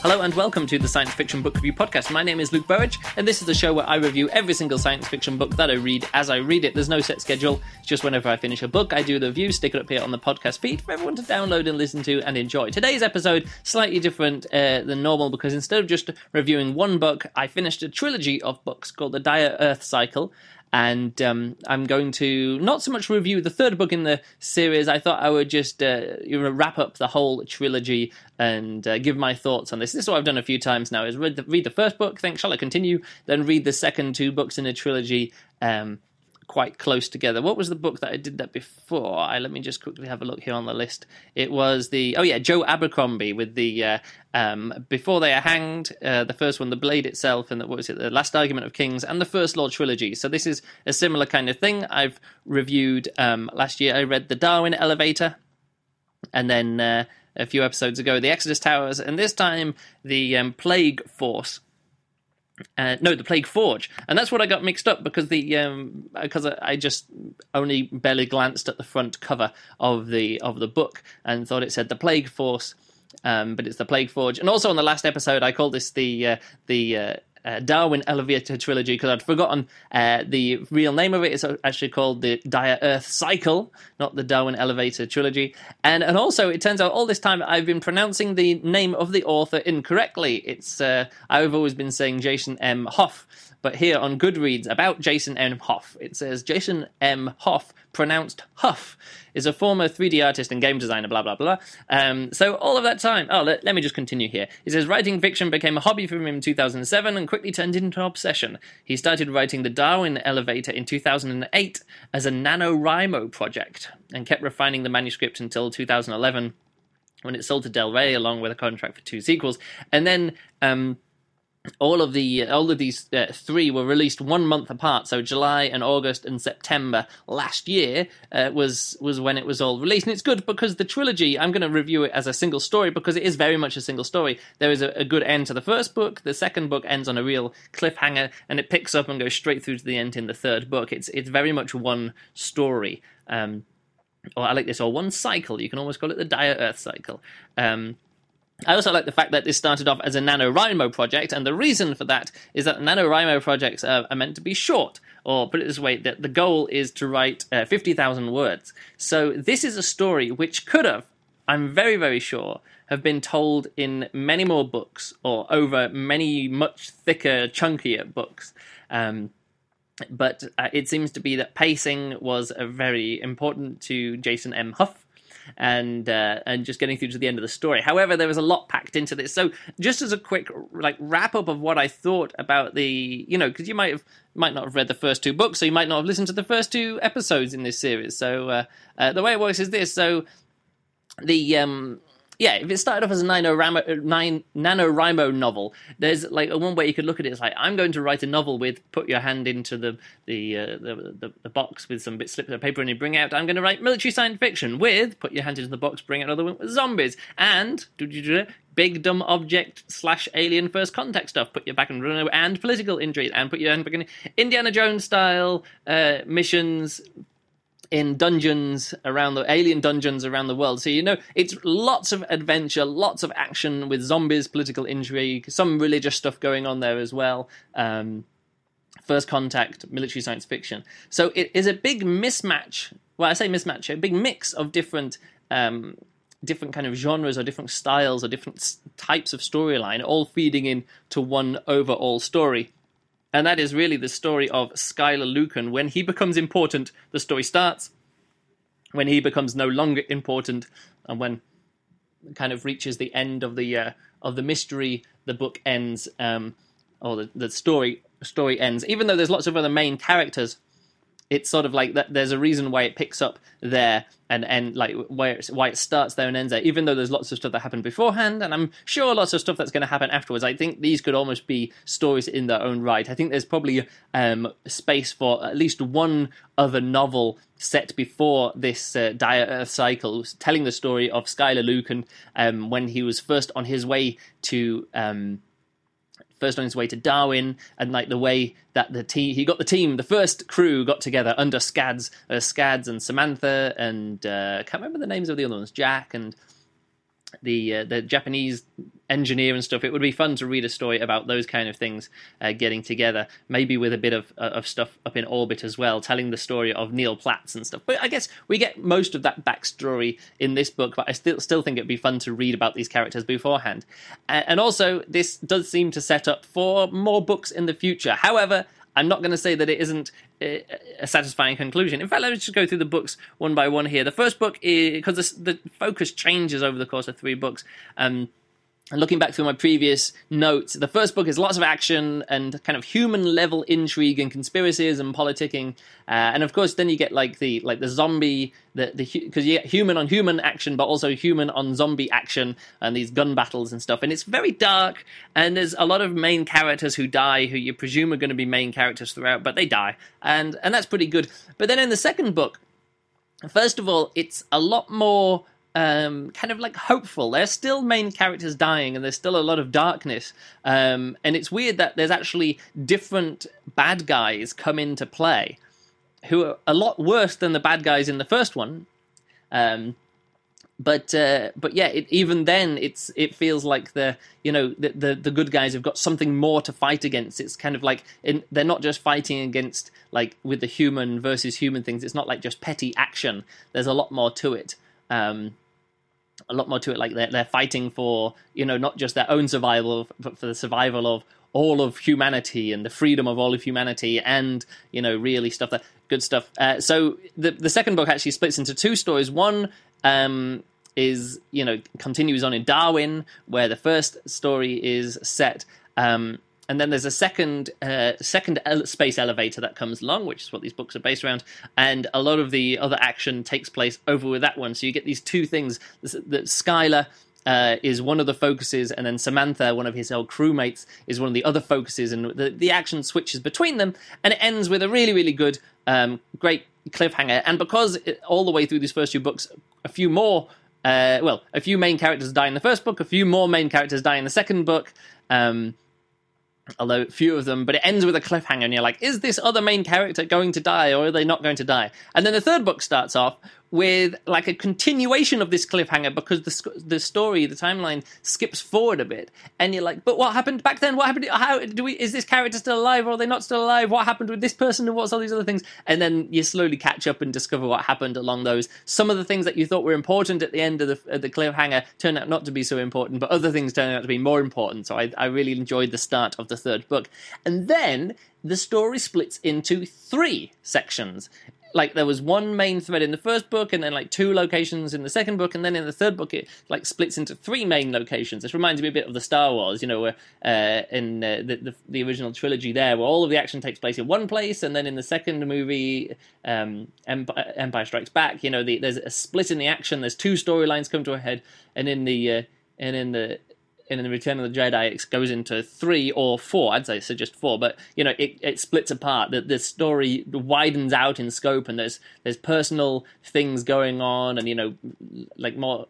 Hello and welcome to the Science Fiction Book Review Podcast. My name is Luke Burridge, and this is the show where I review every single science fiction book that I read as I read it. There's no set schedule, it's just whenever I finish a book, I do the review, stick it up here on the podcast feed for everyone to download and listen to and enjoy. Today's episode, slightly different than normal, because instead of just reviewing one book, I finished a trilogy of books called the Dire Earth Cycle. And I'm going to not so much review the third book in the series. I thought I would just wrap up the whole trilogy and give my thoughts on this. This is what I've done a few times now, is read the first book, think, shall I continue? Then read the second two books in a trilogy quite close together. What was the book that I did that before? Let me just quickly have a look here on the list. It was Joe Abercrombie with the Before They Are Hanged, the first one, The Blade Itself, and The Last Argument of Kings, and the First Law trilogy. So this is a similar kind of thing. I've reviewed last year. I read The Darwin Elevator, and then a few episodes ago, The Exodus Towers, and this time the Plague Force. The Plague Forge, and that's what I got mixed up because I just only barely glanced at the front cover of the book and thought it said the Plague Force, but it's the Plague Forge. And also on the last episode, I called this the Darwin Elevator trilogy because I'd forgotten the real name of it. It's actually called the Dire Earth Cycle, not the Darwin Elevator trilogy. And also, it turns out all this time I've been pronouncing the name of the author incorrectly. It's I've always been saying Jason M. Hoff, but here on Goodreads about Jason M. Hoff, it says Jason M. Hoff, pronounced Huff, is a former 3D artist and game designer, blah, blah, blah. So all of that time... let me just continue here. He says, writing fiction became a hobby for him in 2007 and quickly turned into an obsession. He started writing The Darwin Elevator in 2008 as a NaNoWriMo project and kept refining the manuscript until 2011 when it sold to Del Rey along with a contract for 2 sequels. And then... all of these three were released 1 month apart, so July and August and September last year was when it was all released. And it's good because the trilogy, I'm going to review it as a single story because it is very much a single story. There is a good end to the first book, the second book ends on a real cliffhanger, and it picks up and goes straight through to the end in the third book. It's very much one story. Or I like this, or one cycle, you can almost call it the Dire Earth Cycle. I also like the fact that this started off as a NaNoWriMo project, and the reason for that is that NaNoWriMo projects are meant to be short, or put it this way, that the goal is to write 50,000 words. So this is a story which could have, I'm very, very sure, have been told in many more books, or over many much thicker, chunkier books. But it seems to be that pacing was very important to Jason M. Hoff, and just getting through to the end of the story. However, there was a lot packed into this. So just as a quick wrap up of what I thought about the, because you might not have read the first 2 books, so you might not have listened to the first 2 episodes in this series. So the way it works is this. So the if it started off as a NaNoWriMo novel, there's one way you could look at it is I'm going to write a novel with, put your hand into the box with some slips of paper and you bring out, I'm going to write military science fiction with, put your hand into the box, bring out another one with zombies, and big dumb object / alien first contact stuff, put your back and political intrigue, and put your hand back in Indiana Jones style missions in dungeons alien dungeons around the world. So, it's lots of adventure, lots of action with zombies, political intrigue, some religious stuff going on there as well. First contact, military science fiction. So it is a big mismatch. Well, I say mismatch, a big mix of different kind of genres or different styles or different types of storyline, all feeding into one overall story. And that is really the story of Schuyler Lucan. When he becomes important, the story starts. When he becomes no longer important, and when it kind of reaches the end of the mystery, the book ends, or the story ends. Even though there's lots of other main characters, it's sort of like that. There's a reason why it picks up there and why it starts there and ends there. Even though there's lots of stuff that happened beforehand, and I'm sure lots of stuff that's going to happen afterwards. I think these could almost be stories in their own right. I think there's probably space for at least one other novel set before this Dire Earth Cycle, telling the story of Schuyler Lucan when he was first on his way to Darwin, and the way that the first crew got together under Scads and Samantha, and can't remember the names of the other ones, Jack, and the Japanese engineer and stuff. It would be fun to read a story about those kind of things getting together, maybe with a bit of stuff up in orbit as well, telling the story of Neil Platts and stuff. But I guess we get most of that backstory in this book, but I still think it'd be fun to read about these characters beforehand. And also, this does seem to set up for more books in the future. However, I'm not going to say that it isn't a satisfying conclusion. In fact, let's just go through the books one by one here. The first book, because the focus changes over the course of 3 books, and looking back through my previous notes, the first book is lots of action and kind of human-level intrigue and conspiracies and politicking, and of course, then you get like the zombie, because you get human-on-human action, but also human-on-zombie action, and these gun battles and stuff. And it's very dark, and there's a lot of main characters who die, who you presume are going to be main characters throughout, but they die, and that's pretty good. But then in the second book, first of all, it's a lot more kind of like hopeful. There's still main characters dying, and there's still a lot of darkness. And it's weird that there's actually different bad guys come into play who are a lot worse than the bad guys in the first one. But yeah, even then it feels like the good guys have got something more to fight against. It's kind of like they're not just fighting against, like, with the human versus human things. It's not like just petty action. There's a lot more to it. Like they're fighting for, not just their own survival, but for the survival of all of humanity and the freedom of all of humanity, and really good stuff. So the second book actually splits into 2 stories. One is continues on in Darwin, where the first story is set. And then there's a second space elevator that comes along, which is what these books are based around, and a lot of the other action takes place over with that one. So you get these 2 things. That Skylar is one of the focuses, and then Samantha, one of his old crewmates, is one of the other focuses, and the action switches between them, and it ends with a really, really good, great cliffhanger. And because all the way through these first 2 books, a few main characters die in the first book, a few more main characters die in the second book, although few of them, but it ends with a cliffhanger, and you're like, is this other main character going to die, or are they not going to die? And then the third book starts off with like a continuation of this cliffhanger, because the story, the timeline, skips forward a bit, and you're like, but what happened back then? What happened? How is this character still alive, or are they not still alive? What happened with this person, and what's all these other things? And then you slowly catch up and discover what happened along those. Some of the things that you thought were important at the end of the cliffhanger turn out not to be so important, but other things turn out to be more important. So I really enjoyed the start of the third book. And then the story splits into 3 sections. Like, there was one main thread in the first book, and then like 2 locations in the second book, and then in the third book it like splits into 3 main locations. This reminds me a bit of the Star Wars, where in the original trilogy there, where all of the action takes place in one place, and then in the second movie, Empire Strikes Back, there's a split in the action. There's 2 storylines come to a head, and in the Return of the Jedi, it goes into 3 or 4. I'd say so, just 4. But it splits apart. The story widens out in scope, and there's personal things going on, and like more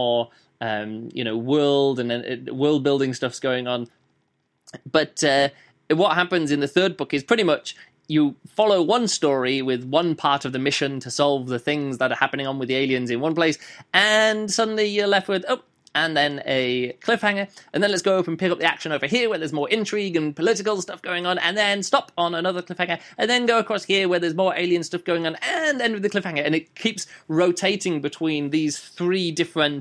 world and world building stuff's going on. But what happens in the third book is pretty much you follow one story with one part of the mission to solve the things that are happening on with the aliens in one place, and suddenly you're left with and then a cliffhanger, and then let's go up and pick up the action over here where there's more intrigue and political stuff going on, and then stop on another cliffhanger, and then go across here where there's more alien stuff going on, and end with the cliffhanger. And it keeps rotating between these 3 different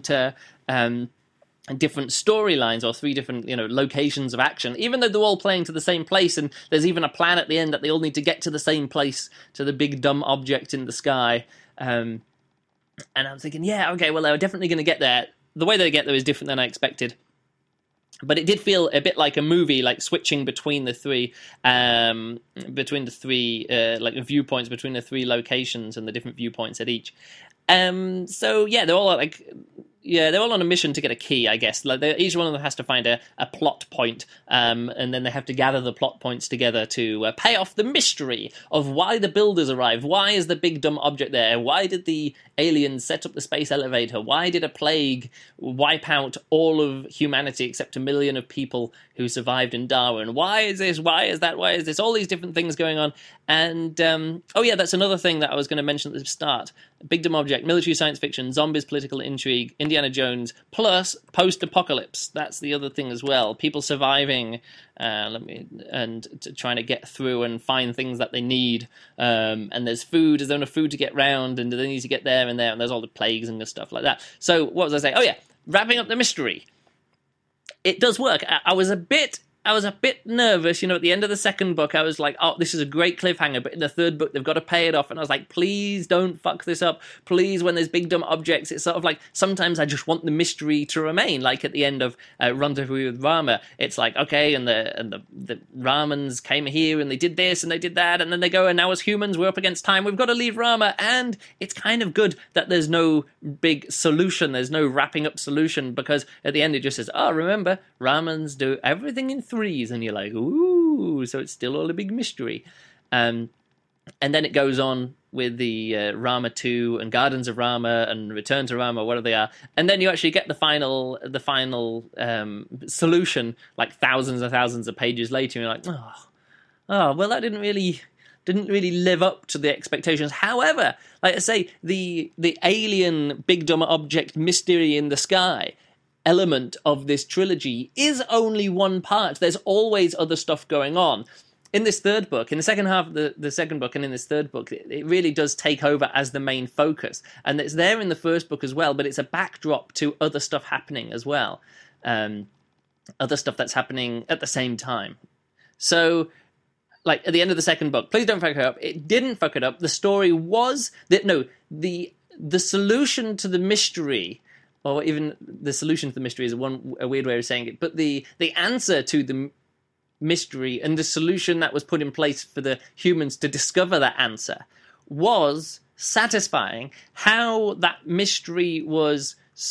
storylines, or 3 different locations of action, even though they're all playing to the same place, and there's even a plan at the end that they all need to get to the same place, to the big dumb object in the sky. And I'm thinking, yeah, okay, well, they're definitely going to get there. The way they get there is different than I expected. But it did feel a bit like a movie, like switching between the 3, like viewpoints between the 3 locations and the different viewpoints at each. So yeah, they're all on a mission to get a key, I guess. Like each one of them has to find a plot point, and then they have to gather the plot points together to pay off the mystery of why the builders arrived. Why is the big dumb object there? Why did the aliens set up the space elevator? Why did a plague wipe out all of humanity except 1 million of people who survived in Darwin? Why is this? Why is that? Why is this? All these different things going on. And, that's another thing that I was going to mention at the start. Big dumb object, military science fiction, zombies, political intrigue, Indiana Indiana Jones plus post-apocalypse. That's the other thing as well. People surviving trying to get through and find things that they need. And there's food. There's enough food to get round, and they need to get there, and there's all the plagues and stuff like that. So what was I saying? Oh yeah, wrapping up the mystery. It does work. I was a bit nervous, at the end of the second book. I was like, oh, this is a great cliffhanger, but in the third book, they've got to pay it off. And I was like, please don't fuck this up. Please, when there's big dumb objects, it's sort of like, sometimes I just want the mystery to remain. Like at the end of Rendezvous with Rama, it's like, okay, and the Ramans came here, and they did this, and they did that, and then they go, and now as humans, we're up against time, we've got to leave Rama. And it's kind of good that there's no big solution, there's no wrapping up solution, because at the end it just says, oh, remember, Ramans do everything in threes, and you're like, ooh, so it's still all a big mystery. And then it goes on with the Rama 2 and Gardens of Rama and Return to Rama, whatever they are, and then you actually get the final solution, like thousands and thousands of pages later, and you're like, oh, well, that didn't really live up to the expectations. However, like I say, the alien big dumb object mystery in the sky element of this trilogy is only one part. There's always other stuff going on. In this third book, in the second half of the second book, and in this third book, it really does take over as the main focus. And it's there in the first book as well, but it's a backdrop to other stuff happening as well. Other stuff that's happening at the same time. So, like, at the end of the second book, please don't fuck it up. It didn't fuck it up. The story was... the solution to the mystery... or even the solution to the mystery is a weird way of saying it, but the answer to the mystery and the solution that was put in place for the humans to discover that answer was satisfying. How that mystery was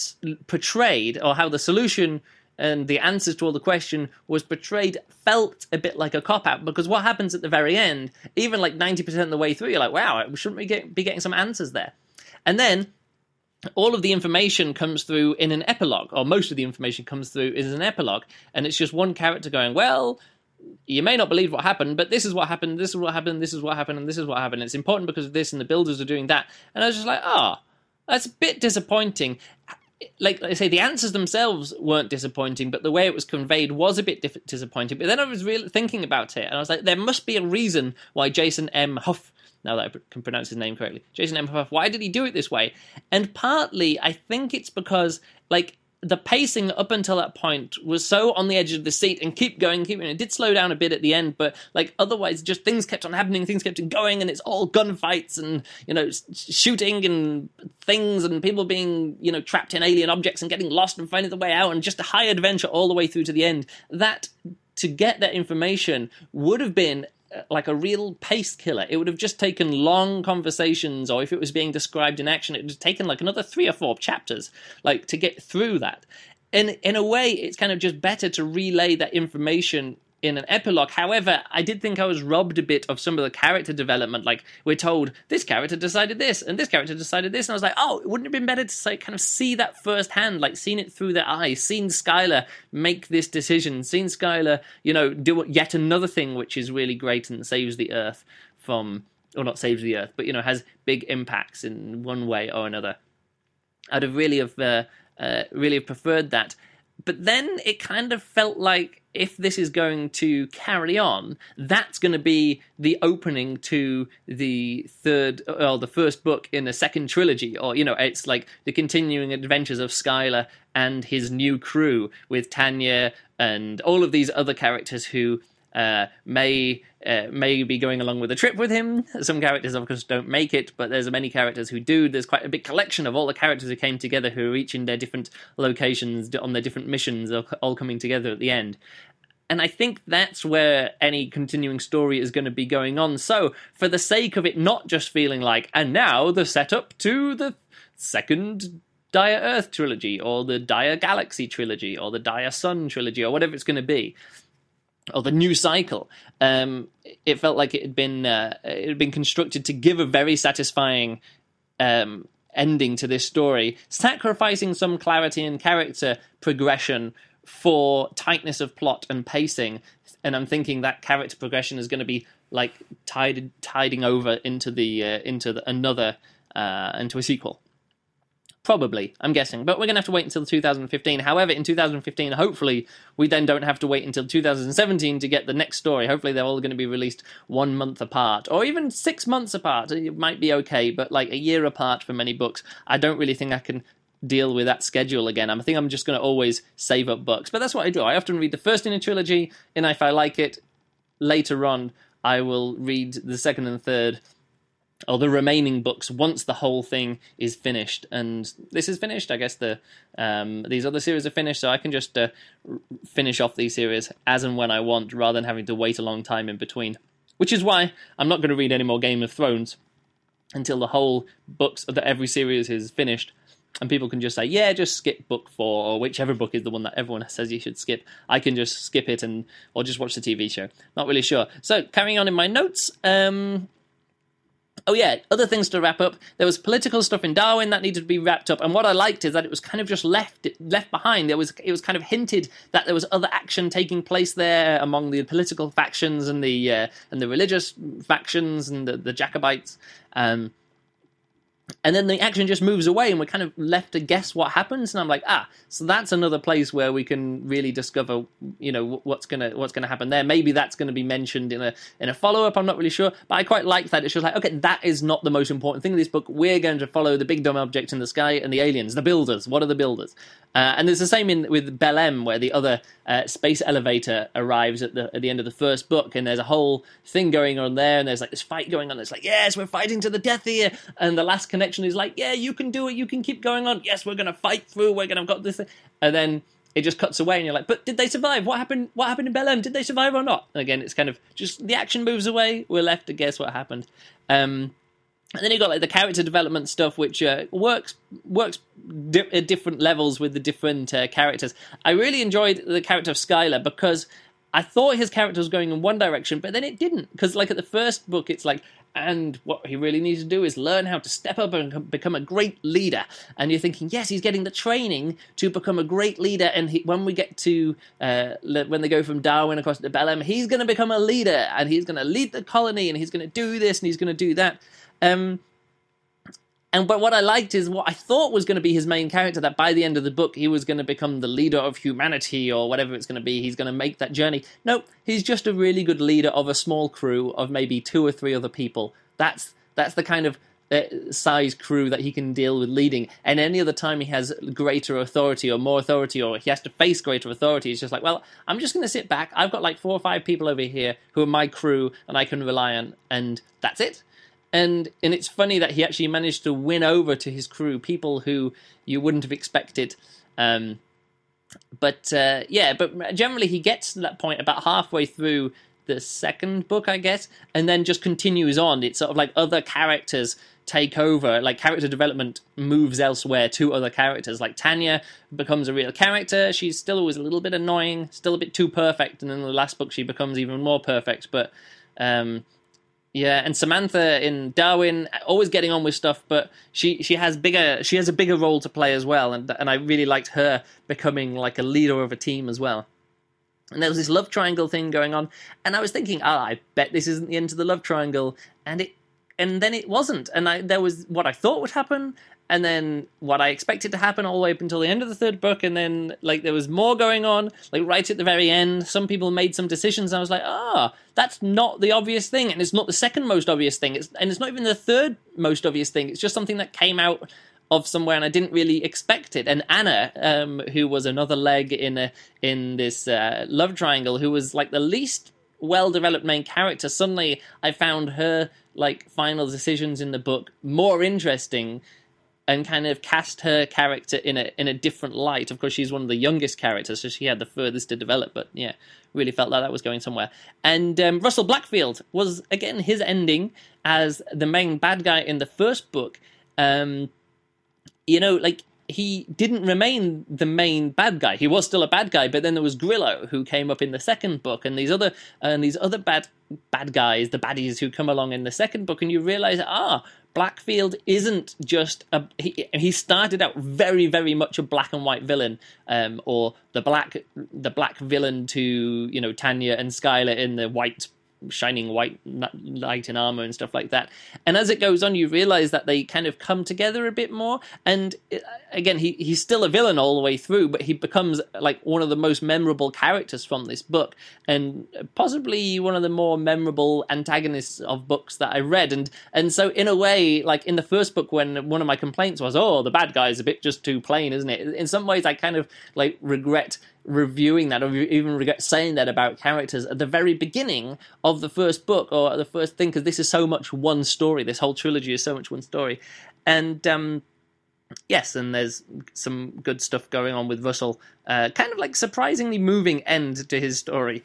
portrayed, or how the solution and the answers to all the question was portrayed, felt a bit like a cop-out, because what happens at the very end, even like 90% of the way through, you're like, wow, shouldn't we be getting some answers there? And then all of the information comes through in an epilogue, or most of the information comes through in an epilogue, and it's just one character going, well, you may not believe what happened, but this is what happened, this is what happened, this is what happened, and this is what happened. It's important because of this, and the builders are doing that. And I was just like, that's a bit disappointing. Like I say, the answers themselves weren't disappointing, but the way it was conveyed was a bit disappointing. But then I was really thinking about it, and I was like, there must be a reason why Jason M. Huff, now that I can pronounce his name correctly, Jason M. Huff, why did he do it this way? And partly, I think it's because, like, the pacing up until that point was so on the edge of the seat and keep going. It did slow down a bit at the end, but, like, otherwise, just things kept on happening, things kept on going, and it's all gunfights and, shooting and things and people being, trapped in alien objects and getting lost and finding the way out, and just a high adventure all the way through to the end. That, to get that information, would have been like a real pace killer. It would have just taken long conversations, or if it was being described in action, it would have taken like another 3 or 4 chapters, like, to get through that. And in a way, it's kind of just better to relay that information in an epilogue. However, I did think I was robbed a bit of some of the character development. Like, we're told, this character decided this, and this character decided this, and I was like, oh, it wouldn't have been better to kind of see that firsthand, like, seen it through their eyes, seen Skylar make this decision, seen Skylar, do yet another thing which is really great and saves the Earth from, or not saves the Earth, but, has big impacts in one way or another. I'd have really have preferred that. But then it kind of felt like, if this is going to carry on, that's going to be the opening to the first book in a second trilogy, or, it's like the continuing adventures of Skylar and his new crew with Tanya and all of these other characters who may be going along with the trip with him. Some characters, of course, don't make it, but there's many characters who do. There's quite a big collection of all the characters who came together, who are each in their different locations, on their different missions, all coming together at the end. And I think that's where any continuing story is going to be going on. So, for the sake of it not just feeling like, and now the setup to the second Dire Earth trilogy, or the Dire Galaxy trilogy, or the Dire Sun trilogy, or whatever it's going to be, or the new cycle, it felt like it had been constructed to give a very satisfying ending to this story, sacrificing some clarity and character progression for tightness of plot and pacing. And I'm thinking that character progression is going to be like tiding over into a sequel. Probably, I'm guessing. But we're going to have to wait until 2015. However, in 2015, hopefully, we then don't have to wait until 2017 to get the next story. Hopefully, they're all going to be released 1 month apart, or even 6 months apart. It might be okay, but like a year apart for many books, I don't really think I can deal with that schedule again. I think I'm just going to always save up books. But that's what I do. I often read the first in a trilogy, and if I like it, later on, I will read the second and third, or the remaining books, once the whole thing is finished. And this is finished. I guess these other series are finished, so I can just finish off these series as and when I want, rather than having to wait a long time in between. Which is why I'm not going to read any more Game of Thrones until the whole books of every series is finished. And people can just say, yeah, just skip book 4, or whichever book is the one that everyone says you should skip. I can just skip it or just watch the TV show. Not really sure. So, carrying on in my notes, oh yeah, other things to wrap up. There was political stuff in Darwin that needed to be wrapped up, and what I liked is that it was kind of just left behind. It was kind of hinted that there was other action taking place there among the political factions and the religious factions and the Jacobites. And then the action just moves away, and we're kind of left to guess what happens. And I'm like, so that's another place where we can really discover, what's gonna happen there. Maybe that's going to be mentioned in a follow up. I'm not really sure, but I quite like that. It's just like, okay, that is not the most important thing in this book. We're going to follow the big dumb object in the sky and the aliens, the builders. What are the builders? And it's the same with Belém, where the other space elevator arrives at the end of the first book, and there's a whole thing going on there, and there's like this fight going on. It's like, yes, we're fighting to the death here, and the last connection is like, yeah, you can do it, you can keep going on. Yes, we're going to fight through. We're going to have got this thing. And then it just cuts away, and you're like, but did they survive? What happened? What happened in Belém? Did they survive or not? And again, it's kind of just the action moves away. We're left to guess what happened. And then you've got like the character development stuff, which works at different levels with the different characters. I really enjoyed the character of Skylar because I thought his character was going in one direction, but then it didn't. Because like at the first book, it's like, and what he really needs to do is learn how to step up and become a great leader. And you're thinking, yes, he's getting the training to become a great leader. And when we get to, when they go from Darwin across to Belém, he's going to become a leader. And he's going to lead the colony. And he's going to do this and he's going to do that. But what I liked is what I thought was going to be his main character, that by the end of the book, he was going to become the leader of humanity or whatever it's going to be. He's going to make that journey. Nope, he's just a really good leader of a small crew of maybe 2 or 3 other people. That's the kind of size crew that he can deal with leading. And any other time he has greater authority or more authority, or he has to face greater authority, he's just like, well, I'm just going to sit back. I've got like 4 or 5 people over here who are my crew and I can rely on, and that's it. And it's funny that he actually managed to win over to his crew people who you wouldn't have expected. But generally he gets to that point about halfway through the second book, I guess, and then just continues on. It's sort of like other characters take over, like character development moves elsewhere to other characters. Like Tanya becomes a real character. She's still always a little bit annoying, still a bit too perfect, and in the last book she becomes even more perfect. But and Samantha in Darwin, always getting on with stuff, but she has a bigger role to play as well, and I really liked her becoming like a leader of a team as well. And there was this love triangle thing going on, and I was thinking, I bet this isn't the end of the love triangle, and then it wasn't, and there was what I thought would happen, and then what I expected to happen all the way up until the end of the third book, and then like there was more going on, like right at the very end, some people made some decisions, and I was like, that's not the obvious thing, and it's not the second most obvious thing, and it's not even the third most obvious thing, it's just something that came out of somewhere, and I didn't really expect it. And Anna, who was another leg in this love triangle, who was like the least well-developed main character, suddenly I found her like final decisions in the book more interesting, and kind of cast her character in a different light. Of course, she's one of the youngest characters, so she had the furthest to develop, but yeah, really felt like that was going somewhere. And Russell Blackfield was, again, his ending as the main bad guy in the first book. He didn't remain the main bad guy. He was still a bad guy, but then there was Grillo, who came up in the second book, and these other bad guys, the baddies who come along in the second book, and you realize, Blackfield isn't just he started out very, very much a black and white villain, or the black villain to Tanya and Skylar in the white shining white light in armor and stuff like that. And as it goes on, you realize that they kind of come together a bit more. And again, he's still a villain all the way through, but he becomes like one of the most memorable characters from this book, and possibly one of the more memorable antagonists of books that I read. And so in a way, like in the first book, when one of my complaints was, oh, the bad guy's a bit just too plain, isn't it? In some ways, I kind of like regret reviewing that, or even regret saying that about characters at the very beginning of the first book, or the first thing, because this is so much one story. This whole trilogy is so much one story. And yes, and there's some good stuff going on with Russell. Kind of like surprisingly moving end to his story.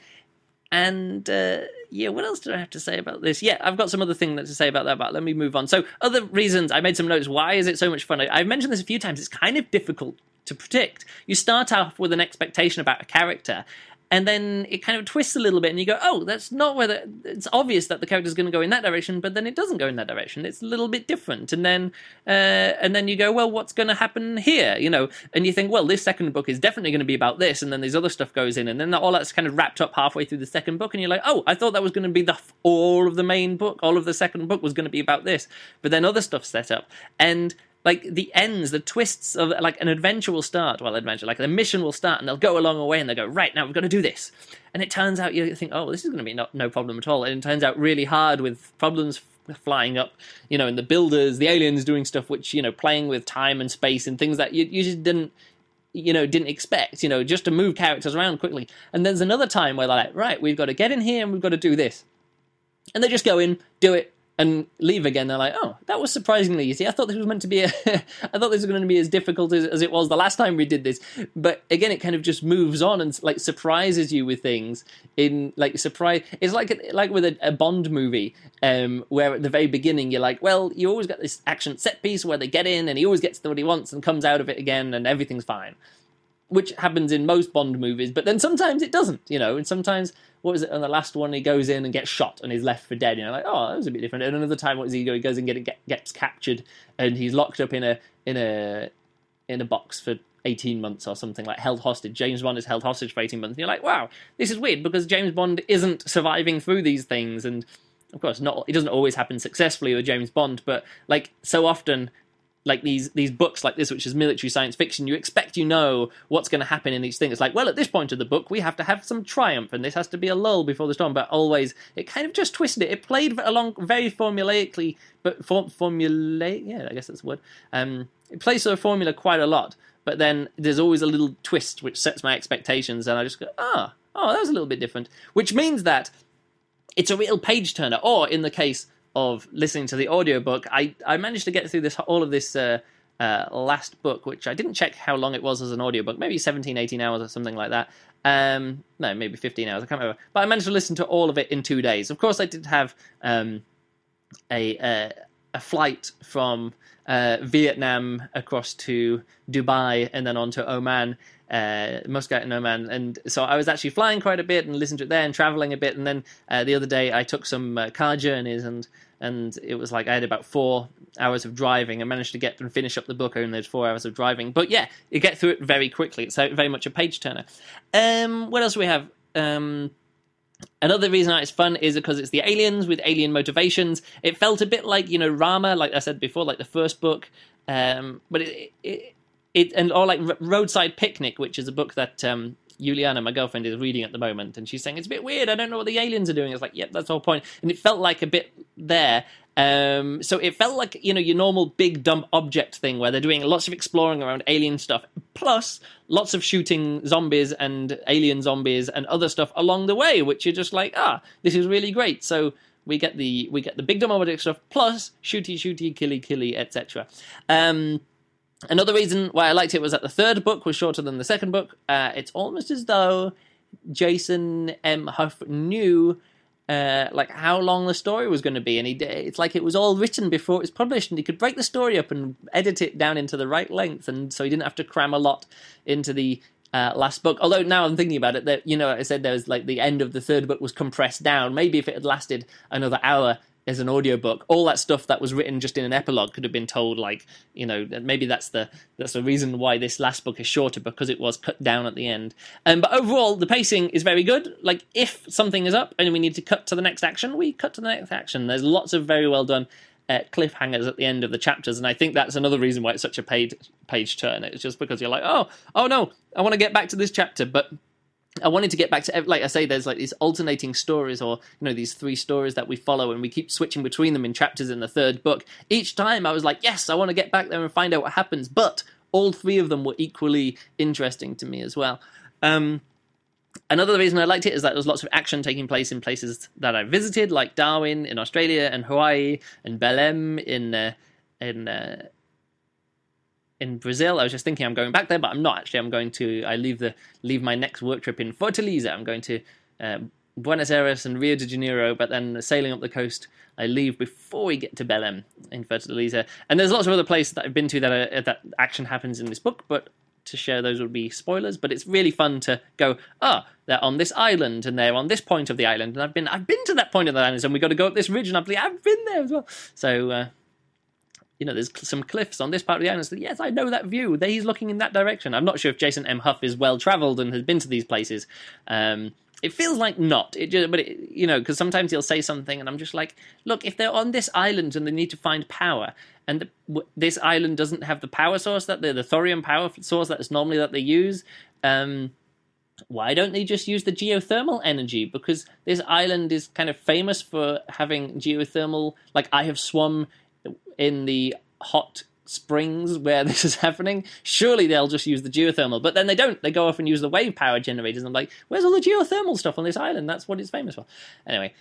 And what else do I have to say about this? Yeah, I've got some other thing to say about that, but let me move on. So, other reasons, I made some notes. Why is it so much fun? I've mentioned this a few times. It's kind of difficult to predict. You start off with an expectation about a character, and then it kind of twists a little bit, and you go, oh, that's not where it's obvious that the character's going to go in that direction, but then it doesn't go in that direction. It's a little bit different. And then you go, well, what's going to happen here? And you think, well, this second book is definitely going to be about this, and then this other stuff goes in, and then all that's kind of wrapped up halfway through the second book, and you're like, oh, I thought that was going to be all of the main book, all of the second book was going to be about this, but then other stuff's set up. And like the ends, the twists of like an adventure will start. Well, like the mission will start, and they'll go along a way, and they'll go, right, now we've got to do this. And it turns out you think, oh, this is going to be no problem at all. And it turns out really hard, with problems flying up, and the builders, the aliens doing stuff which, playing with time and space and things that you just didn't expect, just to move characters around quickly. And there's another time where they're like, right, we've got to get in here and we've got to do this. And they just go in, do it, and leave again. They're like, oh, that was surprisingly easy. I thought this was meant to be I thought this was going to be as difficult as it was the last time we did this. But again, it kind of just moves on and like surprises you with things in like surprise. It's like with a Bond movie, where at the very beginning you're like, well, you always got this action set piece where they get in and he always gets what he wants and comes out of it again and everything's fine. Which happens in most Bond movies, but then sometimes it doesn't, and sometimes, what was it, on the last one, he goes in and gets shot and is left for dead, like, oh, that was a bit different. And another time, what does he go? He goes and gets captured, and he's locked up in a box for 18 months or something, like held hostage. James Bond is held hostage for 18 months, and you're like, wow, this is weird, because James Bond isn't surviving through these things, and of course, it doesn't always happen successfully with James Bond, but like so often, like these books like this, which is military science fiction, you expect what's going to happen in each thing. It's like, well, at this point of the book, we have to have some triumph, and this has to be a lull before the storm. But always, it kind of just twisted it. It played along very formulaically, but yeah, I guess that's the word. It plays to a formula quite a lot, but then there's always a little twist which sets my expectations, and I just go, oh, that was a little bit different. Which means that it's a real page turner, or in the case of listening to the audiobook, I managed to get through all of this last book, which I didn't check how long it was as an audiobook, maybe 17, 18 hours or something like that. No, maybe 15 hours, I can't remember. But I managed to listen to all of it in 2 days. Of course, I did have a flight from Vietnam across to Dubai and then on to Oman, Muscat and Oman, and so I was actually flying quite a bit and listened to it there and traveling a bit, and then the other day I took some car journeys, and it was like I had about 4 hours of driving. I managed to get and finish up the book in those 4 hours of driving, but yeah, you get through it very quickly. It's very much a page turner. What else do we have? Another reason it's fun is because it's the aliens with alien motivations. It felt a bit like, Rama, like I said before, like the first book, but or like Roadside Picnic, which is a book that Juliana, my girlfriend, is reading at the moment, and she's saying, it's a bit weird, I don't know what the aliens are doing. It's like, yep, that's the whole point. And it felt like a bit there. So it felt like, your normal big dumb object thing where they're doing lots of exploring around alien stuff, plus lots of shooting zombies and alien zombies and other stuff along the way, which you're just like, this is really great. So we get the big dumb object stuff, plus shooty, killy, etc. Another reason why I liked it was that the third book was shorter than the second book. It's almost as though Jason M. Huff knew like how long the story was going to be, and it's like it was all written before it was published, and he could break the story up and edit it down into the right length, and so he didn't have to cram a lot into the last book. Although now I'm thinking about it, that I said there was like the end of the third book was compressed down. Maybe if it had lasted another hour, as an audiobook. All that stuff that was written just in an epilogue could have been told, like, you know, maybe that's the reason why this last book is shorter, because it was cut down at the end. But overall, the pacing is very good. Like, if something is up and we need to cut to the next action, we cut to the next action. There's lots of very well done cliffhangers at the end of the chapters, and I think that's another reason why it's such a page turn. It's just because you're like, oh no, I want to get back to this chapter, but I wanted to get back to, like I say, there's like these alternating stories, or, you know, these 3 stories that we follow, and we keep switching between them in chapters in the 3rd book. Each time I was like, yes, I want to get back there and find out what happens, but all 3 of them were equally interesting to me as well. Another reason I liked it is that there's lots of action taking place in places that I visited, like Darwin in Australia and Hawaii, and Belém in Brazil. I was just thinking I'm going back there, but I'm not actually. I leave my next work trip in Fortaleza. I'm going to Buenos Aires and Rio de Janeiro, but then sailing up the coast, I leave before we get to Belém in Fortaleza. And there's lots of other places that I've been to that action happens in this book, but to share those would be spoilers. But it's really fun to go, they're on this island and they're on this point of the island, and I've been to that point of the island, and we got to go up this ridge, and I've been there as well. So you know, there's some cliffs on this part of the island. So yes, I know that view. He's looking in that direction. I'm not sure if Jason M. Huff is well-travelled and has been to these places. It feels like not. You know, because sometimes he'll say something and I'm just like, look, if they're on this island and they need to find power, and this island doesn't have the power source, the thorium power source that's normally that they use, why don't they just use the geothermal energy? Because this island is kind of famous for having geothermal. Like, I have swum in the hot springs where this is happening. Surely they'll just use the geothermal, but then they don't. They go off and use the wave power generators, and I'm like, where's all the geothermal stuff on this island? That's what it's famous for. Anyway,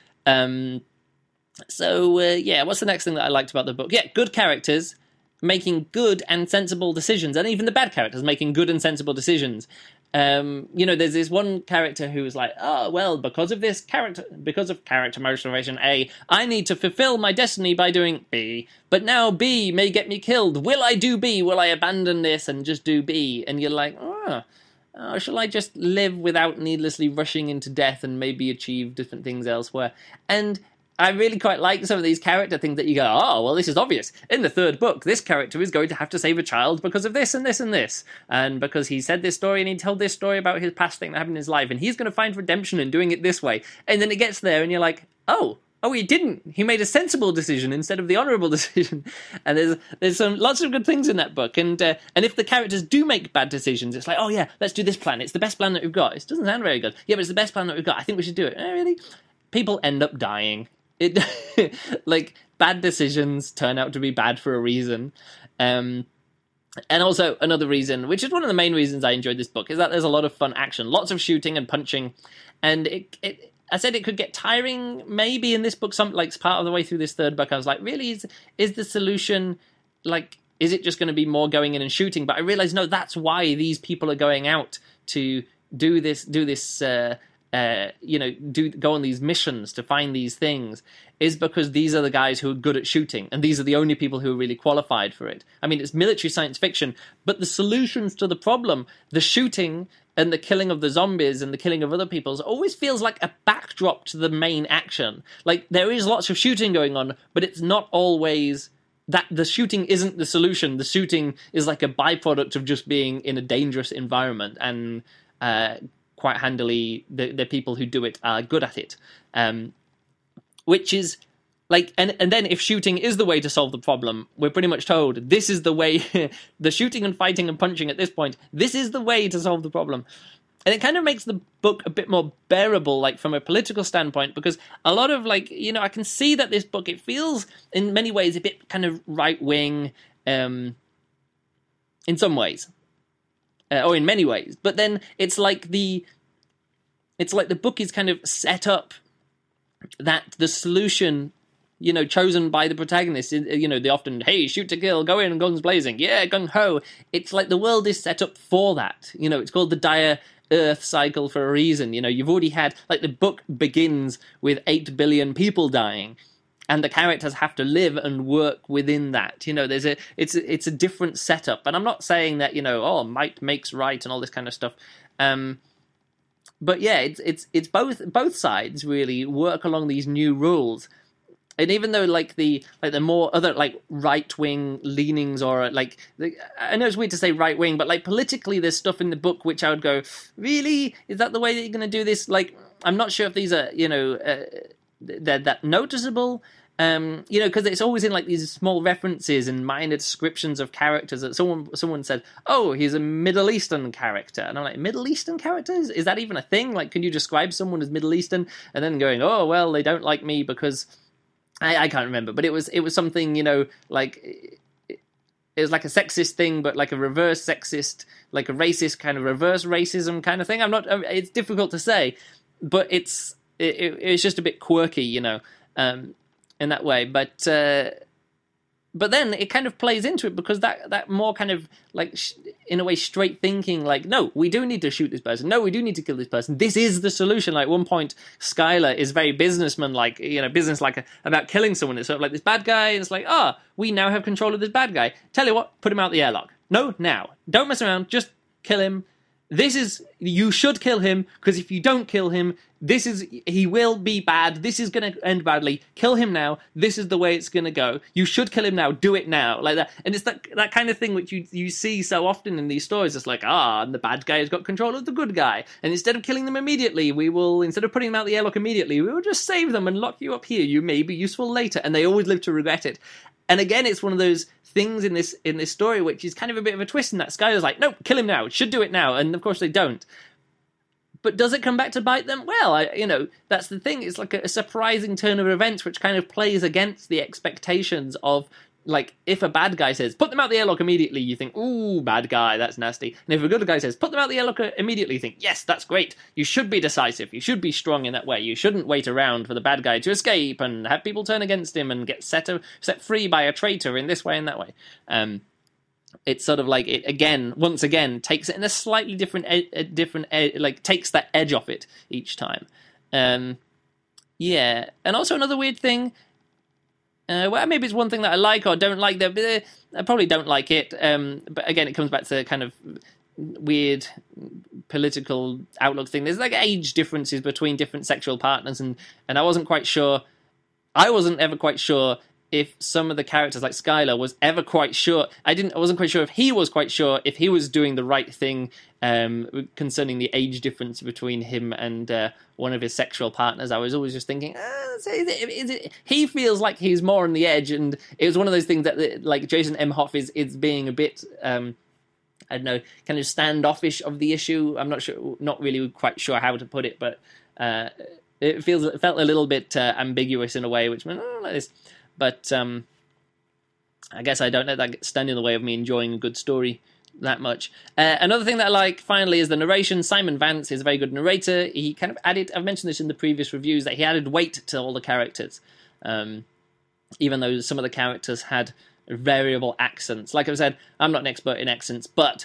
what's the next thing that I liked about the book? Yeah, good characters making good and sensible decisions, and even the bad characters making good and sensible decisions. You know, there's this one character who's like, because of character motivation A, I need to fulfill my destiny by doing B, but now B may get me killed. Will I do B? Will I abandon this and just do B? And you're like, shall I just live without needlessly rushing into death and maybe achieve different things elsewhere? And I really quite like some of these character things that you go, this is obvious. In the 3rd book, this character is going to have to save a child because of this and this and this. And because he said this story and he told this story about his past thing that happened in his life, and he's going to find redemption in doing it this way. And then it gets there and you're like, oh, he didn't. He made a sensible decision instead of the honourable decision. And there's lots of good things in that book. And if the characters do make bad decisions, it's like, oh yeah, let's do this plan. It's the best plan that we've got. It doesn't sound very good. Yeah, but it's the best plan that we've got. I think we should do it. Really? People end up dying. Like, bad decisions turn out to be bad for a reason. And also another reason, which is one of the main reasons I enjoyed this book, is that there's a lot of fun action, lots of shooting and punching, and I said it could get tiring maybe in this book. Some, like, part of the way through this 3rd book, I was like, really, is the solution, like, is it just going to be more going in and shooting? But I realized, no, that's why these people are going out to do this. Go on these missions to find these things, is because these are the guys who are good at shooting, and these are the only people who are really qualified for it. I mean, it's military science fiction, but the solutions to the problem, the shooting and the killing of the zombies and the killing of other people, always feels like a backdrop to the main action. Like, there is lots of shooting going on, but it's not always that. The shooting isn't the solution. The shooting is like a byproduct of just being in a dangerous environment, and quite handily, the people who do it are good at it. Which is, like, and then if shooting is the way to solve the problem, we're pretty much told this is the way, the shooting and fighting and punching at this point, this is the way to solve the problem. And it kind of makes the book a bit more bearable, like, from a political standpoint, because a lot of, like, you know, I can see that this book, it feels in many ways a bit kind of right-wing, in some ways. Or in many ways, but then it's like the book is kind of set up that the solution, you know, chosen by the protagonist, you know, they often, hey, shoot to kill, go in, guns blazing, yeah, gung-ho. It's like the world is set up for that. You know, it's called the dire Earth cycle for a reason. You know, you've already had, like, the book begins with 8 billion people dying, and the characters have to live and work within that. You know, it's a different setup. And I'm not saying that, you know, might makes right and all this kind of stuff. But yeah, it's both sides really work along these new rules. And even though like the more other like right wing leanings or like I know it's weird to say right wing, but like politically there's stuff in the book which I would go, really, is that the way that you're going to do this? Like I'm not sure if these are they're that noticeable. Because it's always in like these small references and minor descriptions of characters that someone said, oh, he's a Middle Eastern character. And I'm like, Middle Eastern characters? Is that even a thing? Like, can you describe someone as Middle Eastern? And then going, oh, well, they don't like me because... I can't remember, but it was something, like... It was like a sexist thing, but like a reverse sexist, like a racist kind of reverse racism kind of thing. It's difficult to say, but it's just a bit quirky, in that way, but then it kind of plays into it because that more kind of like in a way straight thinking, like, no, we do need to shoot this person, no, we do need to kill this person, this is the solution. Like at one point Skylar is very businessman like, business like about killing someone. It's sort of like this bad guy, and it's like, we now have control of this bad guy, tell you what, put him out the airlock, no, now, don't mess around, just kill him. You should kill him, because if you don't kill him, he will be bad, this is going to end badly, kill him now, this is the way it's going to go, you should kill him now, do it now, like that. And it's that kind of thing which you see so often in these stories. It's like, and the bad guy has got control of the good guy, and instead of killing them immediately, instead of putting them out the airlock immediately, we will just save them and lock you up here, you may be useful later, and they always live to regret it. And again, it's one of those things in this story which is kind of a bit of a twist in that Skylar's like, no, kill him now, should do it now, and of course they don't. But does it come back to bite them? Well, that's the thing. It's like a surprising turn of events which kind of plays against the expectations of, like, if a bad guy says, put them out the airlock immediately, you think, ooh, bad guy, that's nasty. And if a good guy says, put them out the airlock immediately, you think, yes, that's great. You should be decisive. You should be strong in that way. You shouldn't wait around for the bad guy to escape and have people turn against him and get set free by a traitor in this way and that way. It's sort of like it again, once again, takes it in a slightly different like takes that edge off it each time. Yeah, and also another weird thing. Well, maybe it's one thing that I like or don't like. I probably don't like it. But again, it comes back to kind of weird political outlook thing. There's like age differences between different sexual partners, and I wasn't quite sure. I wasn't ever quite sure if some of the characters, like Skylar, was ever quite sure. I wasn't quite sure if he was quite sure if he was doing the right thing concerning the age difference between him and one of his sexual partners. I was always just thinking, he feels like he's more on the edge, and it was one of those things that like Jason Emhoff is being a bit, I don't know, kind of standoffish of the issue. I'm not really quite sure how to put it, but it felt a little bit ambiguous in a way, which went, like this. But I guess I don't let that stand in the way of me enjoying a good story that much. Another thing that I like, finally, is the narration. Simon Vance is a very good narrator. He kind of added, I've mentioned this in the previous reviews, that he added weight to all the characters. Even though some of the characters had variable accents. Like I've said, I'm not an expert in accents, but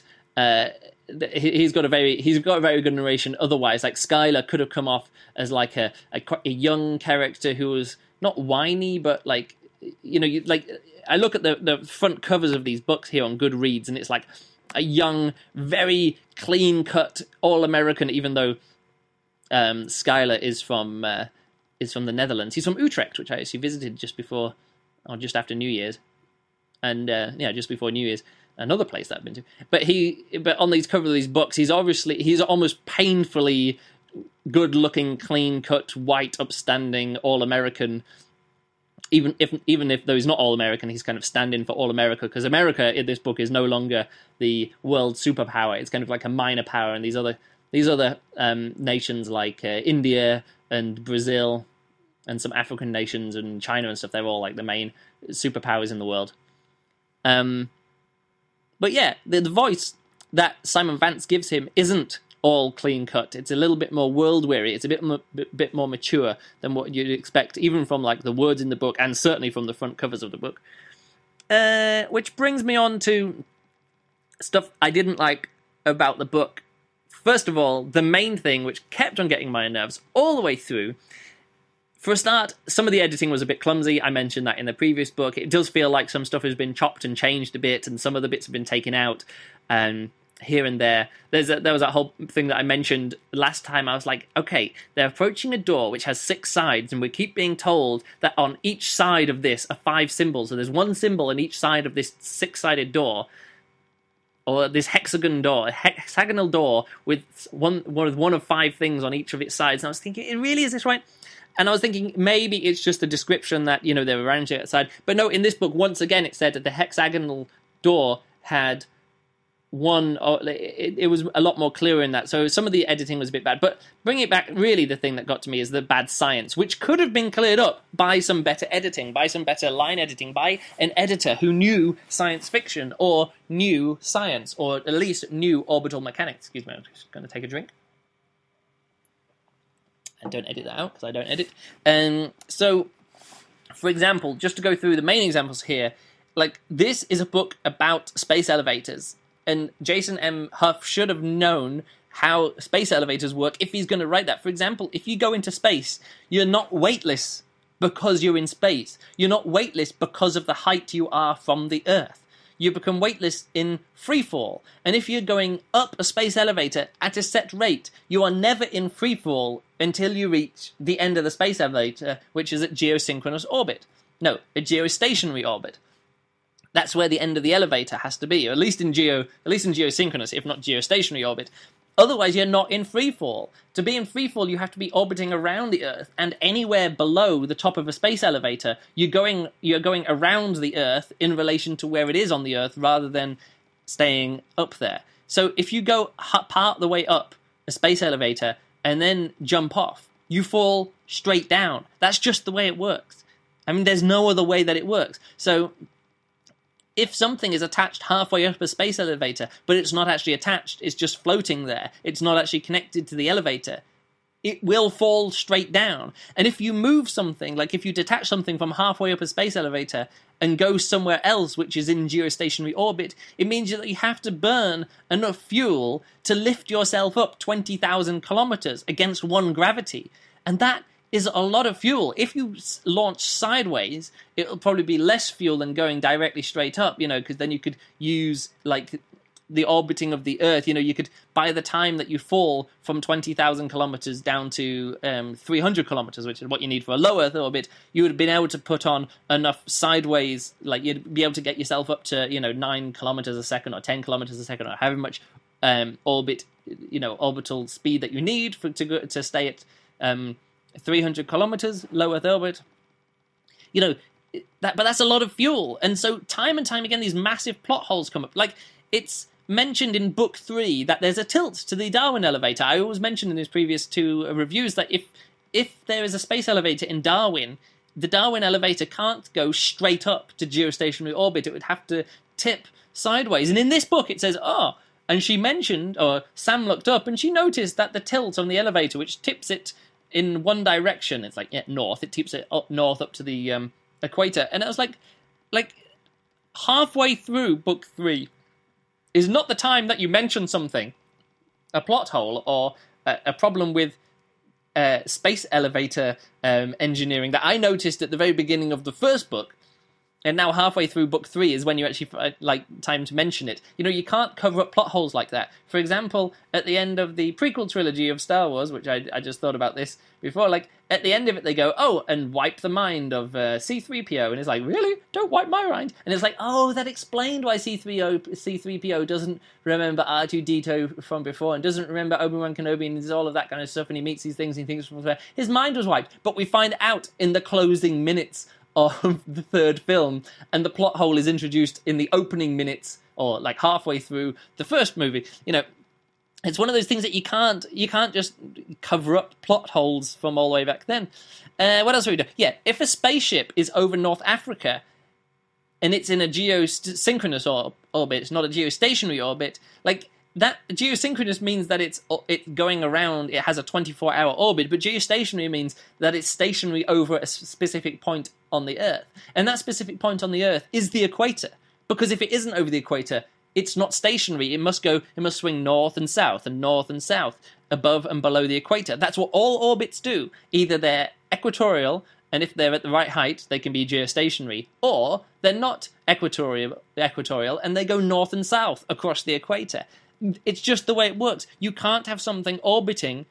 he's got a very good narration otherwise. Like Skylar could have come off as like a young character who was not whiny, but like, I look at the front covers of these books here on Goodreads, and it's like a young, very clean-cut, all-American, even though Skylar is from the Netherlands. He's from Utrecht, which I actually visited just after New Year's. And, just before New Year's. Another place that I've been to. But on these covers of these books, he's almost painfully good-looking, clean-cut, white, upstanding, all-American. Even if though he's not all-American, he's kind of stand-in for all-America, because America in this book is no longer the world superpower. It's kind of like a minor power, and these other nations like India and Brazil and some African nations and China and stuff, they're all like the main superpowers in the world. But yeah, the voice that Simon Vance gives him isn't all clean cut. It's a little bit more world weary. It's a bit more mature than what you'd expect, even from like the words in the book, and certainly from the front covers of the book. Which brings me on to stuff I didn't like about the book. First of all, the main thing which kept on getting my nerves all the way through. For a start, some of the editing was a bit clumsy. I mentioned that in the previous book. It does feel like some stuff has been chopped and changed a bit, and some of the bits have been taken out. here and there. There was that whole thing that I mentioned last time. I was like, okay, they're approaching a door which has 6 sides, and we keep being told that on each side of this are 5 symbols. So there's one symbol on each side of this 6-sided door, or this hexagonal door with one of 5 things on each of its sides. And I was thinking, it really is this right? And I was thinking maybe it's just a description that, you know, they were arranged outside. But no, in this book, once again, it said that the hexagonal door had one, or it was a lot more clearer in that. So some of the editing was a bit bad. But bring it back, really the thing that got to me is the bad science, which could have been cleared up by some better editing, by some better line editing, by an editor who knew science fiction or knew science, or at least knew orbital mechanics. Excuse me, I'm just going to take a drink. And don't edit that out, because I don't edit. So, for example, just to go through the main examples here, like, this is a book about space elevators. And Jason M. Huff should have known how space elevators work if he's going to write that. For example, if you go into space, you're not weightless because you're in space. You're not weightless because of the height you are from the Earth. You become weightless in free fall. And if you're going up a space elevator at a set rate, you are never in free fall until you reach the end of the space elevator, which is at geosynchronous orbit. No, a geostationary orbit. That's where the end of the elevator has to be, or at least in geosynchronous, if not geostationary orbit. Otherwise, you're not in free fall. To be in free fall, you have to be orbiting around the Earth, and anywhere below the top of a space elevator, you're going around the Earth in relation to where it is on the Earth, rather than staying up there. So if you go part the way up a space elevator and then jump off, you fall straight down. That's just the way it works. I mean, there's no other way that it works. So if something is attached halfway up a space elevator, but it's not actually attached, it's just floating there, it's not actually connected to the elevator, it will fall straight down. And if you move something, like if you detach something from halfway up a space elevator and go somewhere else which is in geostationary orbit, it means that you have to burn enough fuel to lift yourself up 20,000 kilometers against 1 gravity. And that is a lot of fuel. If you launch sideways, it'll probably be less fuel than going directly straight up, you know, because then you could use, like, the orbiting of the Earth. You know, you could, by the time that you fall from 20,000 kilometers down to 300 kilometers, which is what you need for a low Earth orbit, you would have been able to put on enough sideways, like, you'd be able to get yourself up to, you know, 9 kilometers a second or 10 kilometers a second, or however much orbital speed that you need to stay at 300 kilometers low Earth orbit. You know, but that's a lot of fuel. And so time and time again, these massive plot holes come up. Like, it's mentioned in book 3 that there's a tilt to the Darwin elevator. I always mentioned in his previous 2 reviews that if there is a space elevator in Darwin, the Darwin elevator can't go straight up to geostationary orbit. It would have to tip sideways. And in this book, it says, and she mentioned, or Sam looked up, and she noticed that the tilt on the elevator, which tips it in one direction, it's like north, it tips it up north up to the equator. And I was like halfway through book 3 is not the time that you mention something, a plot hole or a problem with space elevator engineering that I noticed at the very beginning of the first book. And now halfway through book 3 is when you actually like time to mention it. You know, you can't cover up plot holes like that. For example, at the end of the prequel trilogy of Star Wars, which I just thought about this before, like, at the end of it they go, and wipe the mind of C-3PO. And it's like, really? Don't wipe my mind? And it's like, that explained why C-3PO doesn't remember R2-D2 from before and doesn't remember Obi-Wan Kenobi and all of that kind of stuff, and he meets these things and he thinks his mind was wiped. But we find out in the closing minutes of the third film, and the plot hole is introduced in the opening minutes, or like halfway through the first movie. You know, it's one of those things that you can't just cover up plot holes from all the way back then. What else are we doing? Yeah, if a spaceship is over North Africa and it's in a geosynchronous orbit, it's not a geostationary orbit, like, that geosynchronous means that it's going around, it has a 24-hour orbit, but geostationary means that it's stationary over a specific point on the Earth. And that specific point on the Earth is the equator. Because if it isn't over the equator, it's not stationary. It must swing north and south, above and below the equator. That's what all orbits do. Either they're equatorial, and if they're at the right height, they can be geostationary, or they're not equatorial, and they go north and south across the equator. It's just the way it works. You can't have something orbiting.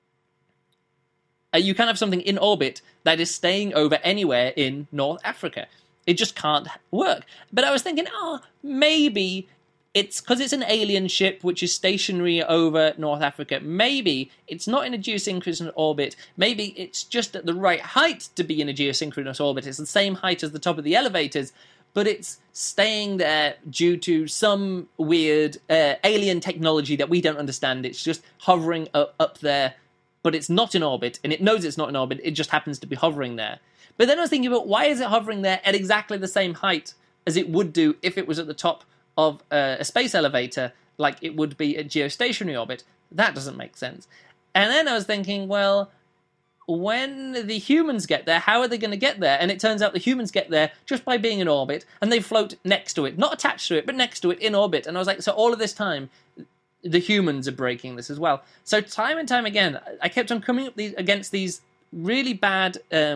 You can't have something in orbit that is staying over anywhere in North Africa. It just can't work. But I was thinking, maybe it's because it's an alien ship which is stationary over North Africa. Maybe it's not in a geosynchronous orbit. Maybe it's just at the right height to be in a geosynchronous orbit. It's the same height as the top of the elevators, but it's staying there due to some weird alien technology that we don't understand. It's just hovering up there, but it's not in orbit, and it knows it's not in orbit. It just happens to be hovering there. But then I was thinking about, why is it hovering there at exactly the same height as it would do if it was at the top of a space elevator, like it would be at geostationary orbit? That doesn't make sense. And then I was thinking, well, when the humans get there, how are they going to get there? And it turns out the humans get there just by being in orbit, and they float next to it, not attached to it, but next to it in orbit. And I was like, so all of this time, the humans are breaking this as well. So time and time again, I kept on coming up against these really bad,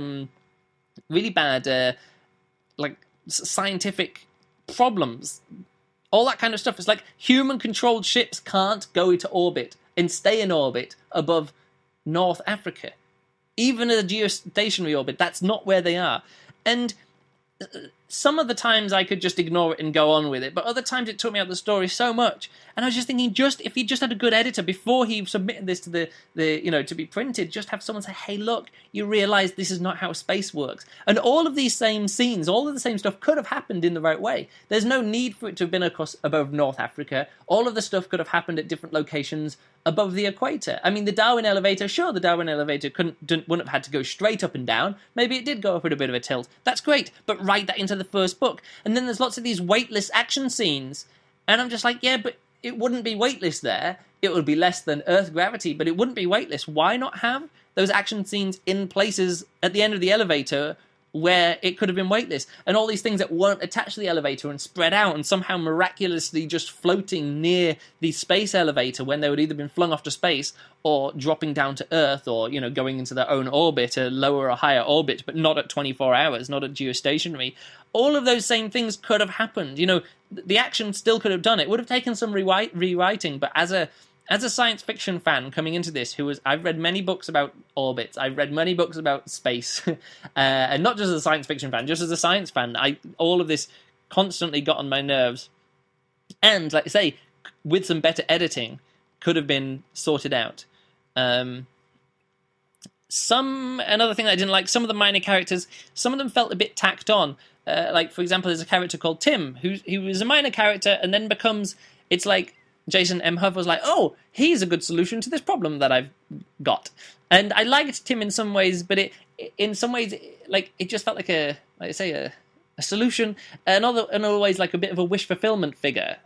like scientific problems. All that kind of stuff. It's like human-controlled ships can't go into orbit and stay in orbit above North Africa. Even at a geostationary orbit, that's not where they are. And some of the times I could just ignore it and go on with it, but other times it took me out the story so much. And I was just thinking, if he just had a good editor before he submitted this to the to be printed, just have someone say, hey, look, you realise this is not how space works. And all of these same scenes, all of the same stuff could have happened in the right way. There's no need for it to have been above North Africa. All of the stuff could have happened at different locations above the equator. I mean, the Darwin elevator, sure, the Darwin elevator wouldn't have had to go straight up and down. Maybe it did go up at a bit of a tilt. That's great, but write that into the first book. And then there's lots of these weightless action scenes, and I'm just like, yeah, but it wouldn't be weightless there. It would be less than Earth gravity, but it wouldn't be weightless. Why not have those action scenes in places at the end of the elevator where it could have been weightless? And all these things that weren't attached to the elevator and spread out and somehow miraculously just floating near the space elevator when they would either been flung off to space or dropping down to Earth, or, going into their own orbit, a lower or higher orbit, but not at 24 hours, not at geostationary. All of those same things could have happened. The action still could have done it. It would have taken some rewriting, but as a science fiction fan coming into this, I've read many books about orbits, I've read many books about space, and not just as a science fiction fan, just as a science fan, all of this constantly got on my nerves. And, like I say, with some better editing, could have been sorted out. Another thing that I didn't like, some of the minor characters, some of them felt a bit tacked on. Like, for example, there's a character called Tim, who was a minor character and then becomes, it's like Jason M. Huff was like, oh, he's a good solution to this problem that I've got. And I liked Tim in some ways, but in some ways, it just felt like a solution. In other ways, like a bit of a wish fulfillment figure.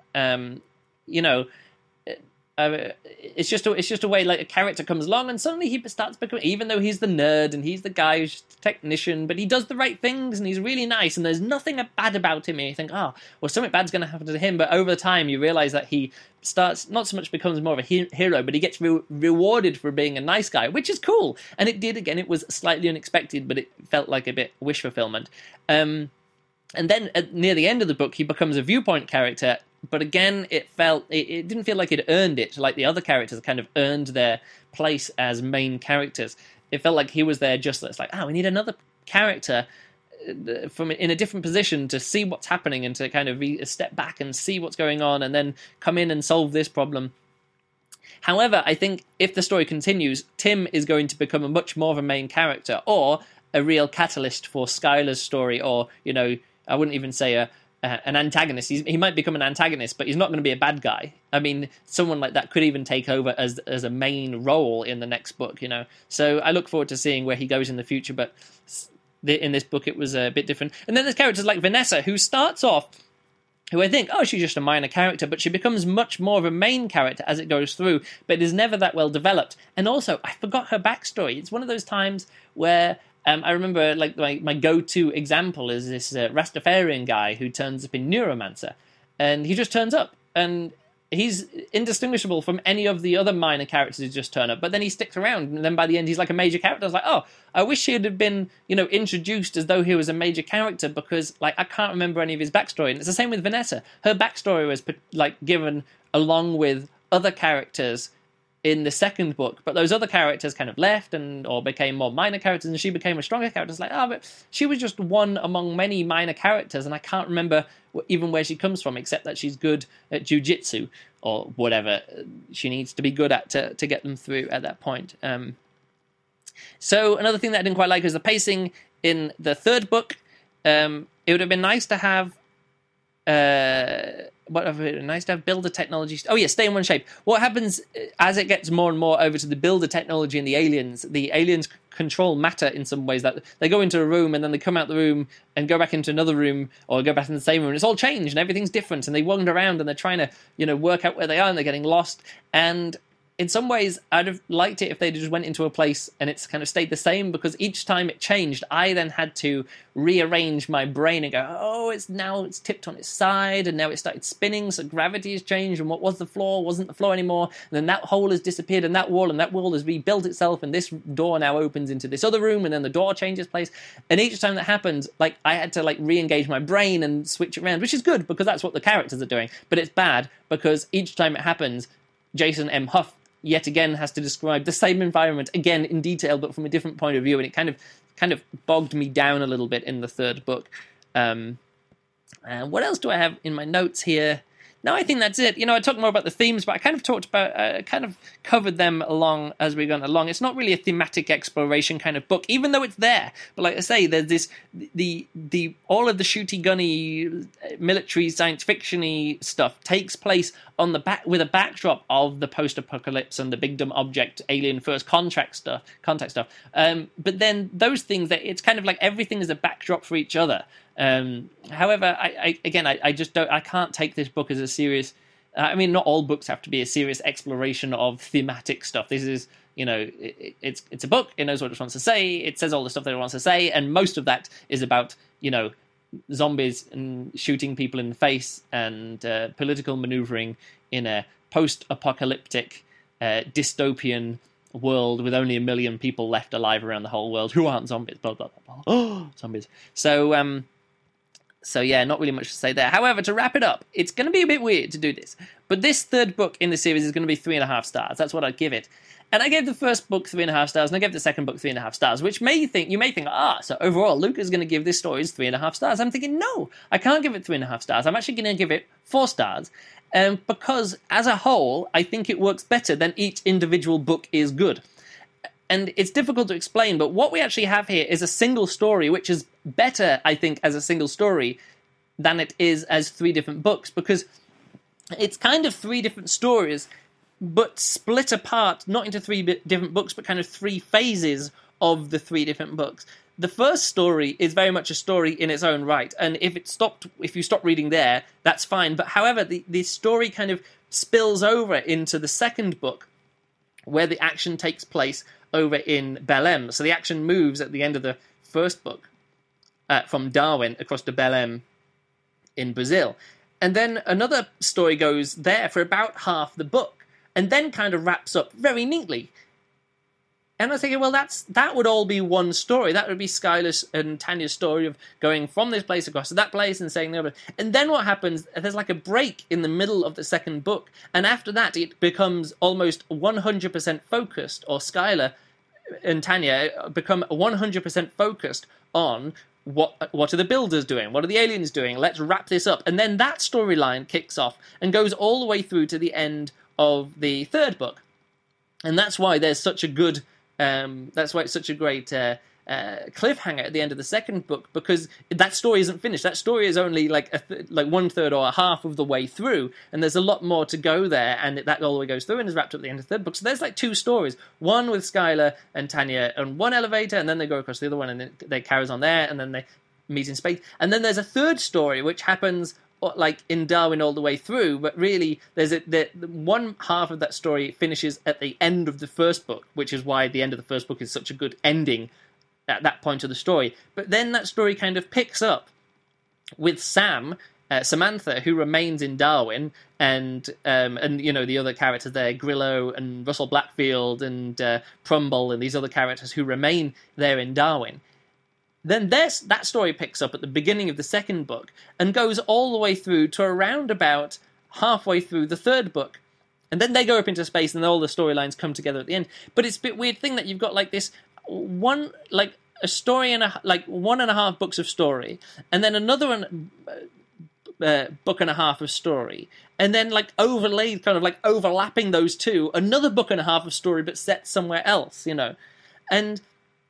It's just a way, like, a character comes along and suddenly he starts becoming, even though he's the nerd and he's the guy who's the technician, but he does the right things and he's really nice and there's nothing bad about him, and you think, something bad's going to happen to him, but over time you realise that he starts, not so much becomes more of a hero, but he gets rewarded for being a nice guy, which is cool. And it was slightly unexpected, but it felt like a bit wish fulfillment. And then near the end of the book, he becomes a viewpoint character. But again, it didn't feel like it earned it, like the other characters kind of earned their place as main characters. It felt like he was there just as like, we need another character from in a different position to see what's happening and to kind of step back and see what's going on and then come in and solve this problem. However, I think if the story continues, Tim is going to become a much more of a main character, or a real catalyst for Skylar's story, or, I wouldn't even say an antagonist. He might become an antagonist, but he's not going to be a bad guy. I mean, someone like that could even take over as a main role in the next book, So I look forward to seeing where he goes in the future, but in this book it was a bit different. And then there's characters like Vanessa, who starts off, who I think, she's just a minor character, but she becomes much more of a main character as it goes through, but is never that well developed. And also, I forgot her backstory. It's one of those times where I remember, like, my go-to example is this Rastafarian guy who turns up in Neuromancer, and he just turns up, and he's indistinguishable from any of the other minor characters who just turn up, but then he sticks around, and then by the end he's like a major character. I was like, oh, I wish he had been, introduced as though he was a major character, because, like, I can't remember any of his backstory. And it's the same with Vanessa. Her backstory was, like, given along with other characters in the second book, but those other characters kind of left or became more minor characters, and she became a stronger character. It's like, but she was just one among many minor characters, and I can't remember even where she comes from, except that she's good at jujitsu or whatever she needs to be good at to get them through at that point. So another thing that I didn't quite like is the pacing in the third book. It would have been nice to have builder technology. Oh yeah, stay in one shape. What happens as it gets more and more over to the builder technology and the aliens control matter in some ways, that they go into a room and then they come out the room and go back into another room or go back in the same room, and it's all changed and everything's different, and they wander around and they're trying to work out where they are, and they're getting lost. And in some ways, I'd have liked it if they just went into a place and it's kind of stayed the same, because each time it changed, I then had to rearrange my brain and go, oh, it's tipped on its side, and now it started spinning, so gravity has changed, and what was the floor wasn't the floor anymore, and then that hole has disappeared, and that wall has rebuilt itself, and this door now opens into this other room, and then the door changes place. And each time that happened, like, I had to, like, re-engage my brain and switch it around, which is good, because that's what the characters are doing, but it's bad, because each time it happens, Jason M. Huff yet again has to describe the same environment again in detail, but from a different point of view, and it kind of bogged me down a little bit in the third book. What else do I have in my notes here? No, I think that's it. I talked more about the themes, but I kind of covered them along as we went along. It's not really a thematic exploration kind of book, even though it's there. But like I say, there's this, all of the shooty gunny, military, science fiction-y stuff takes place on the back with a backdrop of the post-apocalypse and the big dumb object, alien first contact stuff. But then those things, it's kind of like everything is a backdrop for each other. However, I just don't. I can't take this book as a serious. I mean, not all books have to be a serious exploration of thematic stuff. This is, it's a book. It knows what it wants to say. It says all the stuff that it wants to say, and most of that is about, zombies and shooting people in the face and political maneuvering in a post-apocalyptic dystopian world with only 1 million people left alive around the whole world who aren't zombies. Blah blah blah. Oh, zombies. So yeah, not really much to say there. However, to wrap it up, it's going to be a bit weird to do this, but this third book in the series is going to be 3.5 stars. That's what I'd give it. And I gave the first book 3.5 stars, and I gave the second book 3.5 stars, which you may think, so overall, Luke is going to give this story 3.5 stars. I'm thinking, no, I can't give it 3.5 stars. I'm actually going to give it 4 stars, because as a whole, I think it works better than each individual book is good. And it's difficult to explain, but what we actually have here is a single story, which is better, I think, as a single story than it is as 3 different books, because it's kind of 3 different stories, but split apart, not into 3 different books, but kind of 3 phases of the 3 different books. The first story is very much a story in its own right, and if you stop reading there, that's fine. But however, the story kind of spills over into the second book, where the action takes place over in Belém. So the action moves at the end of the first book from Darwin across to Belém in Brazil. And then another story goes there for about half the book, and then kind of wraps up very neatly. And I was thinking, well, that would all be one story. That would be Skylar and Tanya's story of going from this place across to that place and saying the other. And then what happens, there's like a break in the middle of the second book. And after that, it becomes almost 100% focused, or Skylar and Tanya become 100% focused on what are the builders doing? What are the aliens doing? Let's wrap this up. And then that storyline kicks off and goes all the way through to the end of the third book. And that's why there's such a good... that's why it's such a great cliffhanger at the end of the second book, because that story isn't finished. That story is only like one third or a half of the way through, and there's a lot more to go there, and that all the way goes through and is wrapped up at the end of the third book. So there's like 2 stories, one with Skylar and Tanya on one elevator, and then they go across the other one, and then they carries on there, and then they meet in space. And then there's a third story which happens like in Darwin all the way through, but really there's the one half of that story finishes at the end of the first book, which is why the end of the first book is such a good ending at that point of the story. But then that story kind of picks up with Sam Samantha, who remains in Darwin, and the other characters there, Grillo and Russell Blackfield and Prumbull and these other characters who remain there in Darwin. Then that story picks up at the beginning of the second book and goes all the way through to around about halfway through the third book. And then they go up into space and all the storylines come together at the end. But it's a bit weird thing that you've got this a story and 1.5 books of story, and then another book and a half of story, and then overlaid, kind of overlapping those two, another book and a half of story but set somewhere else, and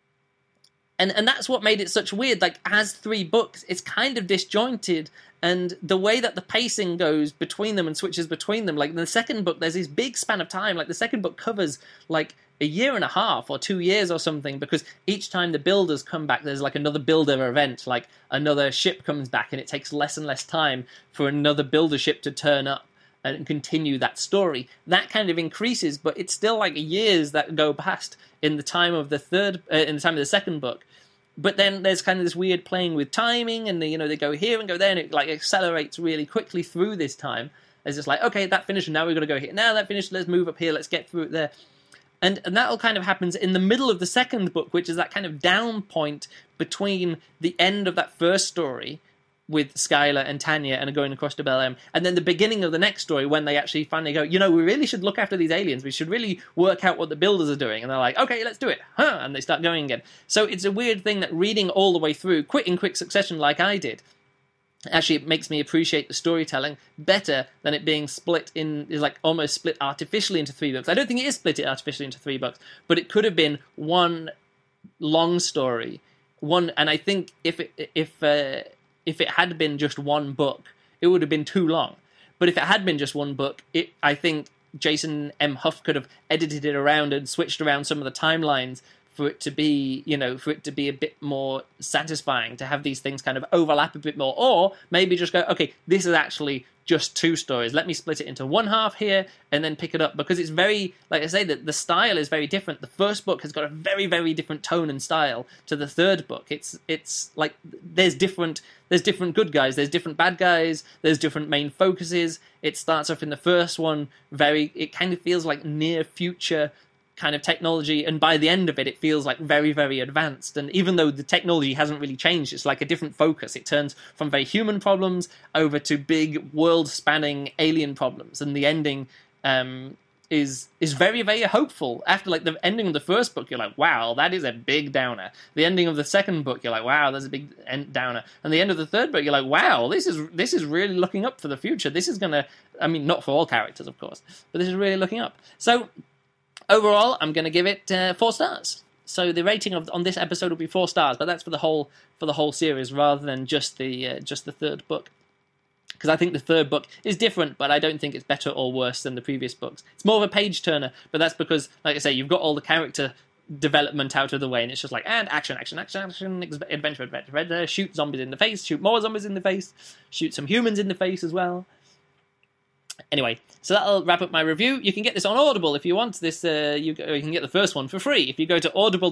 that's what made it such weird. As 3 books, it's kind of disjointed, and the way that the pacing goes between them and switches between them, in the second book, there's this big span of time. The second book covers a year and a half or 2 years or something, because each time the builders come back, there's another builder event, another ship comes back, and it takes less and less time for another builder ship to turn up and continue that story. That kind of increases, but it's still years that go past in the time of the second book. But then there's kind of this weird playing with timing, and they go here and go there, and it accelerates really quickly through this time. It's just okay, that finished, and now we've got to go here. Now that finished, let's move up here, let's get through it there. And that all kind of happens in the middle of the second book, which is that kind of down point between the end of that first story with Skylar and Tanya and going across to Bel-Em, and then the beginning of the next story when they actually finally go, we really should look after these aliens. We should really work out what the builders are doing. And they're like, okay, let's do it. And they start going again. So it's a weird thing that reading all the way through, in quick succession like I did, actually it makes me appreciate the storytelling better than it being almost split artificially into 3 books. I don't think it is split artificially into 3 books, but it could have been one long story. And I think if it had been just one book, it would have been too long. But if it had been just one book, I think Jason M. Huff could have edited it around and switched around some of the timelines for it to be, a bit more satisfying, to have these things kind of overlap a bit more. Or maybe just go, okay, this is actually just 2 stories. Let me split it into one half here and then pick it up, because it's very, like I say, the style is very different. The first book has got a very, very different tone and style to the third book. It's there's different good guys, there's different bad guys, there's different main focuses. It starts off in the first one it kind of feels like near future kind of technology, and by the end of it feels very, very advanced. And even though the technology hasn't really changed, it's a different focus. It turns from very human problems over to big world-spanning alien problems, and the ending is very, very hopeful. After the ending of the first book, you're wow, that is a big downer. The ending of the second book, you're wow, there's a big downer. And the end of the third book, you're wow, this is really looking up for the future. This is gonna, not for all characters, of course, but this is really looking up. So overall, I'm going to give it 4 stars. So the rating on this episode will be 4 stars, but that's for the whole series rather than just the third book. Because I think the third book is different, but I don't think it's better or worse than the previous books. It's more of a page turner, but that's because, like I say, you've got all the character development out of the way, and it's just and action, adventure, shoot zombies in the face, shoot more zombies in the face, shoot some humans in the face as well. Anyway, so that'll wrap up my review. You can get this on Audible if you want this. You can get the first one for free if you go to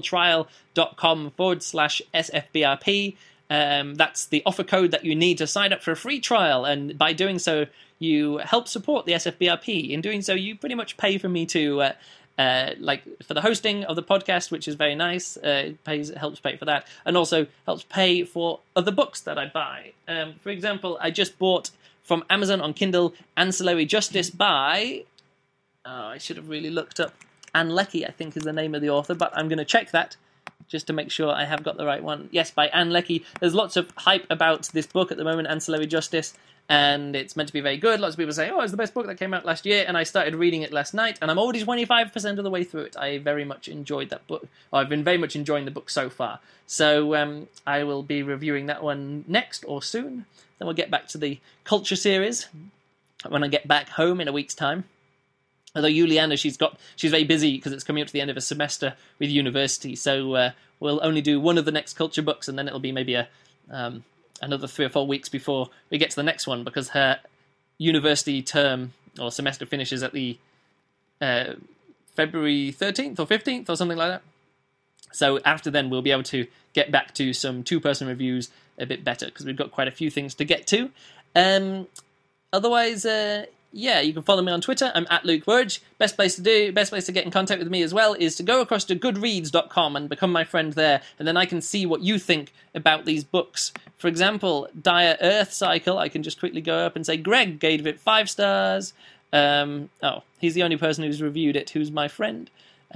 audibletrial.com/SFBRP. That's the offer code that you need to sign up for a free trial, and by doing so, you help support the SFBRP. In doing so, you pretty much pay for me to, for the hosting of the podcast, which is very nice. It helps pay for that, and also helps pay for other books that I buy. For example, I just bought from Amazon on Kindle, Ancillary Justice by... I should have really looked up. Ann Leckie, I think, is the name of the author, but I'm going to check that just to make sure I have got the right one. Yes, by Ann Leckie. There's lots of hype about this book at the moment, Ancillary Justice, and it's meant to be very good. Lots of people say, it's the best book that came out last year, and I started reading it last night, and I'm already 25% of the way through it. I very much enjoyed that book. I've been very much enjoying the book so far. So I will be reviewing that one next or soon. Then we'll get back to the Culture series when I get back home in a week's time. Although Juliana, she's very busy because it's coming up to the end of a semester with university, so we'll only do one of the next Culture books, and then it'll be maybe another 3 or 4 weeks before we get to the next one, because her university term or semester finishes at the February 13th or 15th or something like that. So after then, we'll be able to get back to some 2-person reviews a bit better, because we've got quite a few things to get to. Otherwise, yeah, you can follow me on Twitter. I'm at Luke Burge. Best place to get in contact with me as well is to go across to goodreads.com and become my friend there, and then I can see what you think about these books. For example, Dire Earth Cycle, I can just quickly go up and say, Greg gave it 5 stars. He's the only person who's reviewed it who's my friend.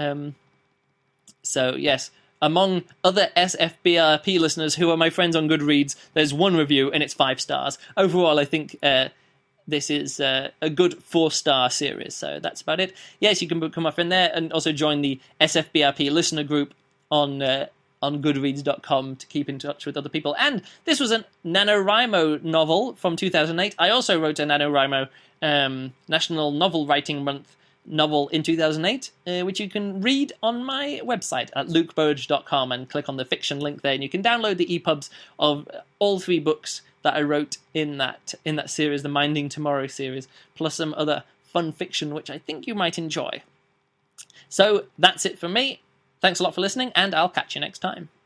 So, yes, among other SFBRP listeners who are my friends on Goodreads, there's one review and it's 5 stars. Overall, I think this is a good 4-star series, so that's about it. Yes, you can become my friend there and also join the SFBRP listener group on goodreads.com to keep in touch with other people. And this was a NaNoWriMo novel from 2008. I also wrote a NaNoWriMo National Novel Writing Month novel in 2008, which you can read on my website at lukeburge.com and click on the fiction link there, and you can download the EPUBs of all 3 books that I wrote in that series, the Minding Tomorrow series, plus some other fun fiction which I think you might enjoy. So that's it from me. Thanks a lot for listening, and I'll catch you next time.